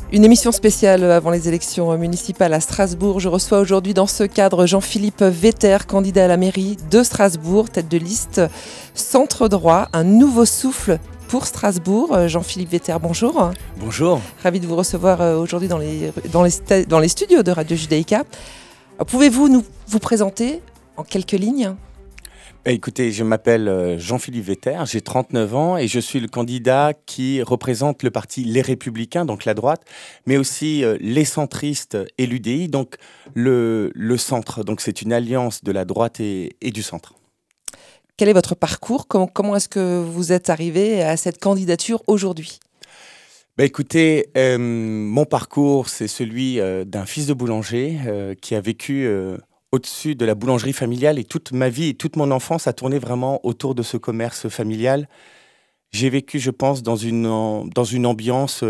Une émission spéciale avant les élections municipales à Strasbourg. Je reçois aujourd'hui dans ce cadre Jean-Philippe Vetter, candidat à la mairie de Strasbourg, tête de liste Centre droit, un nouveau souffle pour Strasbourg. Jean-Philippe Vetter, bonjour. Bonjour. Ravi de vous recevoir aujourd'hui dans les studios de Radio Judaïka. Pouvez-vous vous présenter en quelques lignes ? Écoutez, je m'appelle Jean-Philippe Vetter, j'ai 39 ans et je suis le candidat qui représente le parti Les Républicains, donc la droite, mais aussi les centristes et l'UDI, donc le centre. Donc c'est une alliance de la droite et du centre. Quel est votre parcours ? Comment est-ce que vous êtes arrivé à cette candidature aujourd'hui ? Écoutez, mon parcours, c'est celui d'un fils de boulanger qui a vécu au-dessus de la boulangerie familiale, et toute ma vie et toute mon enfance a tourné vraiment autour de ce commerce familial. J'ai vécu, je pense, dans une ambiance,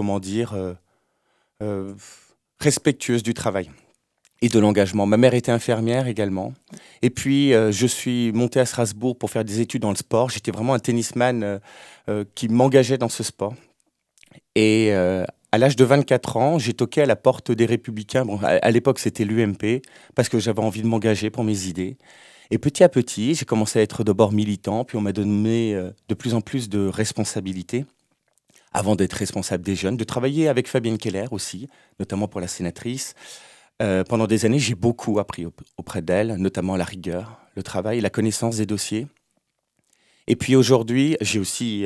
respectueuse du travail et de l'engagement. Ma mère était infirmière également. Et puis, je suis monté à Strasbourg pour faire des études dans le sport. J'étais vraiment un tennisman qui m'engageait dans ce sport. Et à l'âge de 24 ans, j'ai toqué à la porte des Républicains. Bon, à l'époque, c'était l'UMP, parce que j'avais envie de m'engager pour mes idées. Et petit à petit, j'ai commencé à être d'abord militant, puis on m'a donné de plus en plus de responsabilités, avant d'être responsable des jeunes, de travailler avec Fabienne Keller aussi, notamment pour la sénatrice. Pendant des années, j'ai beaucoup appris auprès d'elle, notamment la rigueur, le travail, la connaissance des dossiers. Et puis aujourd'hui, j'ai aussi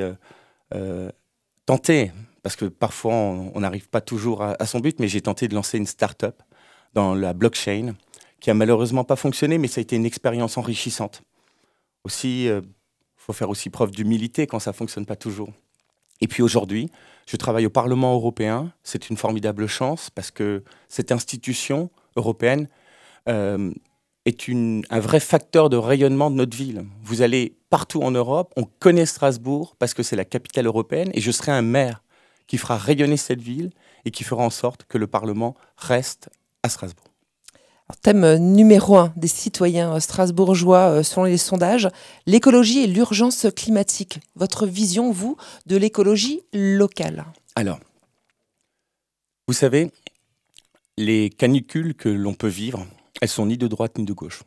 tenté, parce que parfois on n'arrive pas toujours à son but, mais j'ai tenté de lancer une start-up dans la blockchain, qui a malheureusement pas fonctionné, mais ça a été une expérience enrichissante. Aussi, faut faire aussi preuve d'humilité quand ça fonctionne pas toujours. Et puis aujourd'hui, je travaille au Parlement européen. C'est une formidable chance parce que cette institution européenne est un vrai facteur de rayonnement de notre ville. Vous allez partout en Europe, on connaît Strasbourg parce que c'est la capitale européenne, et je serai un maire qui fera rayonner cette ville et qui fera en sorte que le Parlement reste à Strasbourg. Alors, thème numéro 1 des citoyens strasbourgeois selon les sondages, l'écologie et l'urgence climatique. Votre vision, vous, de l'écologie locale ? Alors, vous savez, les canicules que l'on peut vivre, elles sont ni de droite ni de gauche.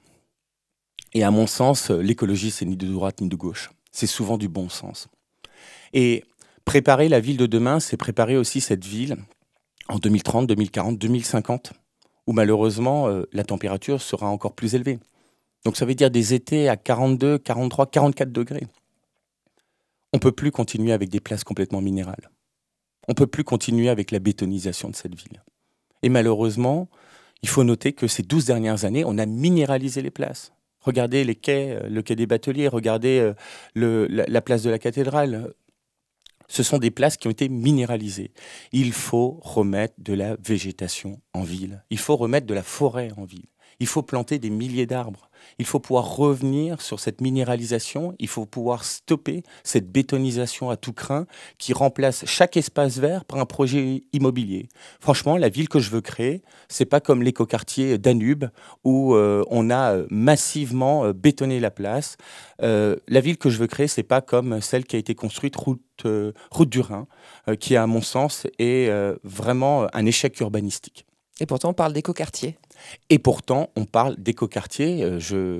Et à mon sens, l'écologie, c'est ni de droite ni de gauche. C'est souvent du bon sens. Et préparer la ville de demain, c'est préparer aussi cette ville en 2030, 2040, 2050, où malheureusement, la température sera encore plus élevée. Donc ça veut dire des étés à 42, 43, 44 degrés. On ne peut plus continuer avec des places complètement minérales. On ne peut plus continuer avec la bétonisation de cette ville. Et malheureusement, il faut noter que ces 12 dernières années, on a minéralisé les places. Regardez les quais, le quai des Bateliers, regardez la place de la cathédrale. Ce sont des places qui ont été minéralisées. Il faut remettre de la végétation en ville. Il faut remettre de la forêt en ville. Il faut planter des milliers d'arbres. Il faut pouvoir revenir sur cette minéralisation. Il faut pouvoir stopper cette bétonisation à tout crin qui remplace chaque espace vert par un projet immobilier. Franchement, la ville que je veux créer, c'est pas comme l'écoquartier Danube où on a massivement bétonné la place. La ville que je veux créer, c'est pas comme celle qui a été construite route du Rhin, qui à mon sens est vraiment un échec urbanistique. Et pourtant, on parle d'écoquartier. Et pourtant, on parle d'écoquartier.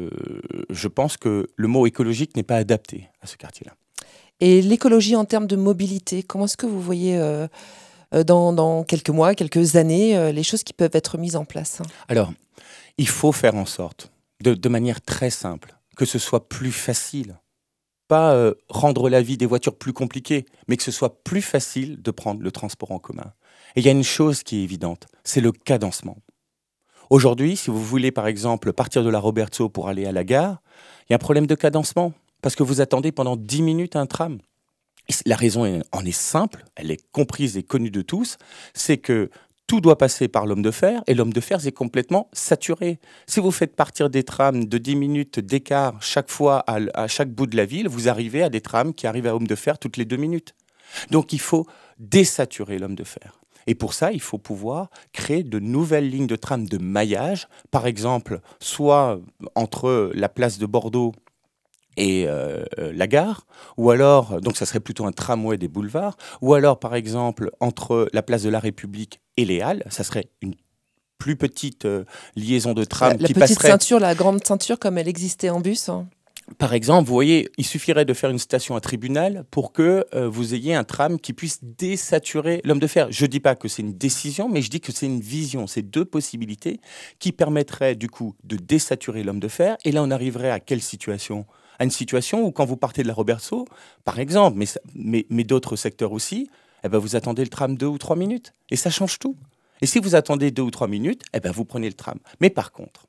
Je pense que le mot écologique n'est pas adapté à ce quartier-là. Et l'écologie en termes de mobilité, comment est-ce que vous voyez dans quelques mois, quelques années, les choses qui peuvent être mises en place ? Alors, il faut faire en sorte, de manière très simple, que ce soit plus facile. Pas rendre la vie des voitures plus compliquée, mais que ce soit plus facile de prendre le transport en commun. Et il y a une chose qui est évidente, c'est le cadencement. Aujourd'hui, si vous voulez par exemple partir de la Roberto pour aller à la gare, il y a un problème de cadencement, parce que vous attendez pendant 10 minutes un tram. La raison en est simple, elle est comprise et connue de tous, c'est que tout doit passer par l'homme de fer, et l'homme de fer est complètement saturé. Si vous faites partir des trams de 10 minutes d'écart chaque fois à chaque bout de la ville, vous arrivez à des trams qui arrivent à homme de fer toutes les 2 minutes. Donc il faut désaturer l'homme de fer. Et pour ça, il faut pouvoir créer de nouvelles lignes de tram de maillage, par exemple, soit entre la place de Bordeaux et la gare, ou alors, donc ça serait plutôt un tramway des boulevards, ou alors par exemple entre la place de la République et les Halles, ça serait une plus petite liaison de tram La qui petite passerait. ceinture, la grande ceinture comme elle existait en bus, hein. Par exemple, vous voyez, il suffirait de faire une station à Tribunal pour que vous ayez un tram qui puisse désaturer l'homme de fer. Je ne dis pas que c'est une décision, mais je dis que c'est une vision. C'est deux possibilités qui permettraient du coup de désaturer l'homme de fer. Et là, on arriverait à quelle situation? À une situation où quand vous partez de la Roberceau, par exemple, mais d'autres secteurs aussi, eh ben, vous attendez le tram 2 ou 3 minutes. Et ça change tout. Et si vous attendez 2 ou 3 minutes, eh ben, vous prenez le tram. Mais par contre,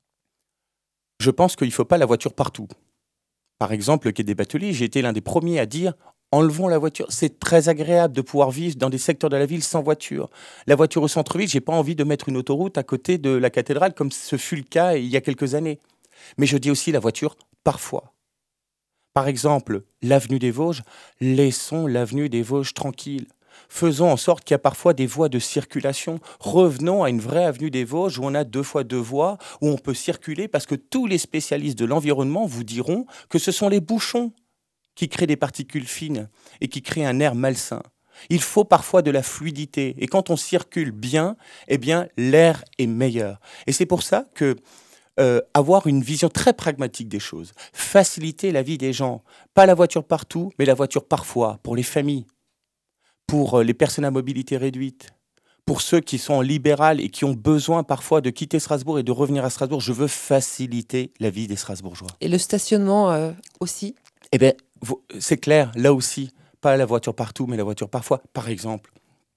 je pense qu'il ne faut pas la voiture partout. Par exemple, le quai des Bateliers, j'ai été l'un des premiers à dire enlevons la voiture. C'est très agréable de pouvoir vivre dans des secteurs de la ville sans voiture. La voiture au centre-ville, j'ai pas envie de mettre une autoroute à côté de la cathédrale comme ce fut le cas il y a quelques années. Mais je dis aussi la voiture parfois. Par exemple, l'avenue des Vosges, laissons l'avenue des Vosges tranquille. Faisons en sorte qu'il y a parfois des voies de circulation. Revenons à une vraie avenue des Vosges où on a 2 fois 2 voies, où on peut circuler, parce que tous les spécialistes de l'environnement vous diront que ce sont les bouchons qui créent des particules fines et qui créent un air malsain. Il faut parfois de la fluidité. Et quand on circule bien, eh bien, l'air est meilleur. Et c'est pour ça que avoir une vision très pragmatique des choses, faciliter la vie des gens, pas la voiture partout, mais la voiture parfois, pour les familles, pour les personnes à mobilité réduite, pour ceux qui sont en libéral et qui ont besoin parfois de quitter Strasbourg et de revenir à Strasbourg. Je veux faciliter la vie des Strasbourgeois. Et le stationnement aussi? Eh bien, c'est clair, là aussi, pas la voiture partout, mais la voiture parfois. Par exemple,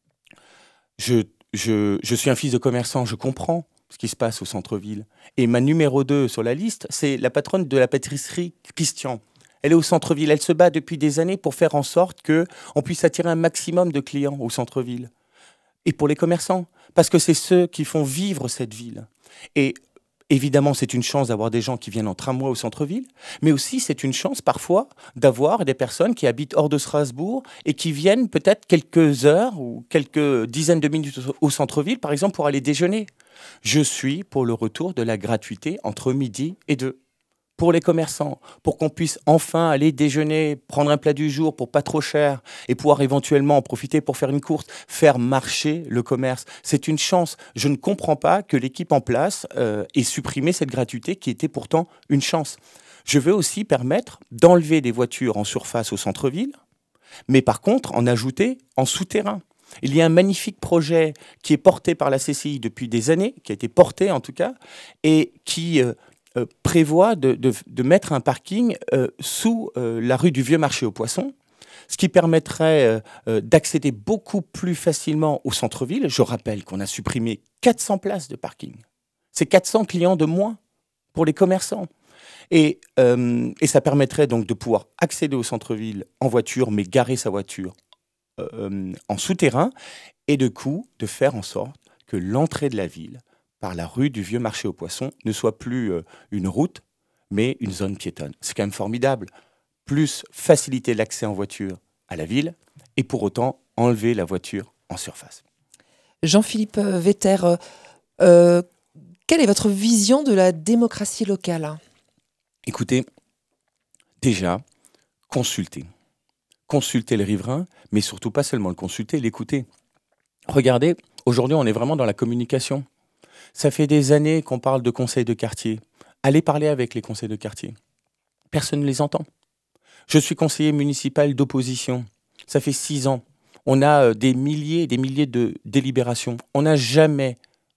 je suis un fils de commerçant, je comprends ce qui se passe au centre-ville. Et ma numéro 2 sur la liste, c'est la patronne de la pâtisserie Christian. Elle est au centre-ville, elle se bat depuis des années pour faire en sorte qu'on puisse attirer un maximum de clients au centre-ville. Et pour les commerçants, parce que c'est ceux qui font vivre cette ville. Et évidemment, c'est une chance d'avoir des gens qui viennent en tramway au centre-ville, mais aussi c'est une chance parfois d'avoir des personnes qui habitent hors de Strasbourg et qui viennent peut-être quelques heures ou quelques dizaines de minutes au centre-ville, par exemple, pour aller déjeuner. Je suis pour le retour de la gratuité entre midi et 2. Pour les commerçants, pour qu'on puisse enfin aller déjeuner, prendre un plat du jour pour pas trop cher et pouvoir éventuellement en profiter pour faire une course, faire marcher le commerce. C'est une chance. Je ne comprends pas que l'équipe en place ait supprimé cette gratuité qui était pourtant une chance. Je veux aussi permettre d'enlever des voitures en surface au centre-ville, mais par contre en ajouter en souterrain. Il y a un magnifique projet qui est porté par la CCI depuis des années, qui a été porté en tout cas, et qui prévoit de mettre un parking sous la rue du Vieux Marché aux Poissons, ce qui permettrait d'accéder beaucoup plus facilement au centre-ville. Je rappelle qu'on a supprimé 400 places de parking. C'est 400 clients de moins pour les commerçants. Et ça permettrait donc de pouvoir accéder au centre-ville en voiture, mais garer sa voiture en souterrain, et de coup, de faire en sorte que l'entrée de la ville par la rue du Vieux Marché aux Poissons ne soit plus une route, mais une zone piétonne. C'est quand même formidable. Plus faciliter l'accès en voiture à la ville, et pour autant enlever la voiture en surface. Jean-Philippe Vetter, quelle est votre vision de la démocratie locale? Écoutez, déjà, consulter. Consulter les riverains, mais surtout pas seulement le consulter, l'écouter. Regardez, aujourd'hui, on est vraiment dans la communication. Ça fait des années qu'on parle de conseils de quartier. Allez parler avec les conseils de quartier. Personne ne les entend. Je suis conseiller municipal d'opposition. Ça fait 6 ans. On a des milliers et des milliers de délibérations. On n'a jamais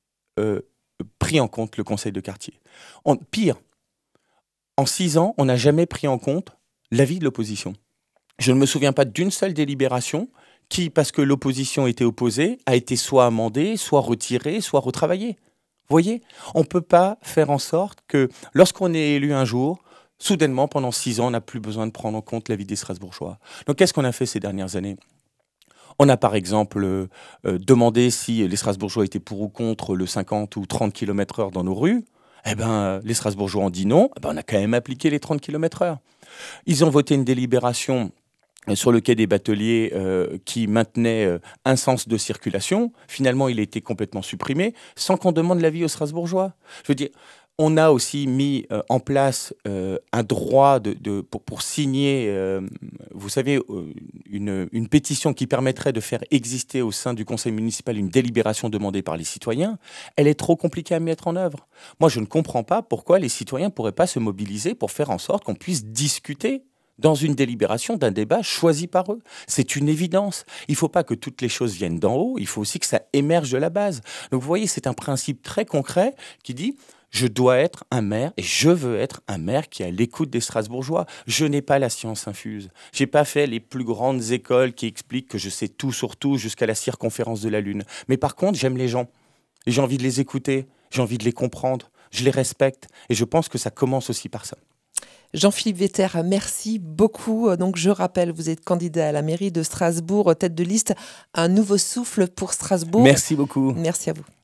pris en compte le conseil de quartier. Pire, en 6 ans, on n'a jamais pris en compte l'avis de l'opposition. Je ne me souviens pas d'une seule délibération qui, parce que l'opposition était opposée, a été soit amendée, soit retirée, soit retravaillée. Vous voyez, on ne peut pas faire en sorte que lorsqu'on est élu un jour, soudainement, pendant 6 ans, on n'a plus besoin de prendre en compte l'avis des Strasbourgeois. Donc, qu'est-ce qu'on a fait ces dernières années ? On a par exemple demandé si les Strasbourgeois étaient pour ou contre le 50 ou 30 km/h dans nos rues. Eh ben, les Strasbourgeois ont dit non. Eh ben, on a quand même appliqué les 30 km/h. Ils ont voté une délibération sur le quai des Bateliers qui maintenait un sens de circulation. Finalement, il a été complètement supprimé sans qu'on demande l'avis aux Strasbourgeois. Je veux dire, On a aussi mis en place un droit pour signer, vous savez, une pétition qui permettrait de faire exister au sein du conseil municipal une délibération demandée par les citoyens. Elle est trop compliquée à mettre en œuvre. Moi, je ne comprends pas pourquoi les citoyens ne pourraient pas se mobiliser pour faire en sorte qu'on puisse discuter dans une délibération d'un débat choisi par eux. C'est une évidence. Il ne faut pas que toutes les choses viennent d'en haut, il faut aussi que ça émerge de la base. Donc vous voyez, c'est un principe très concret qui dit: je dois être un maire et je veux être un maire qui est à l'écoute des Strasbourgeois. Je n'ai pas la science infuse. J'ai pas fait les plus grandes écoles qui expliquent que je sais tout sur tout jusqu'à la circonférence de la Lune. Mais par contre, j'aime les gens. Et j'ai envie de les écouter, j'ai envie de les comprendre, je les respecte. Et je pense que ça commence aussi par ça. Jean-Philippe Vetter, merci beaucoup. Donc, je rappelle, vous êtes candidat à la mairie de Strasbourg, tête de liste Un nouveau souffle pour Strasbourg. Merci beaucoup. Merci à vous.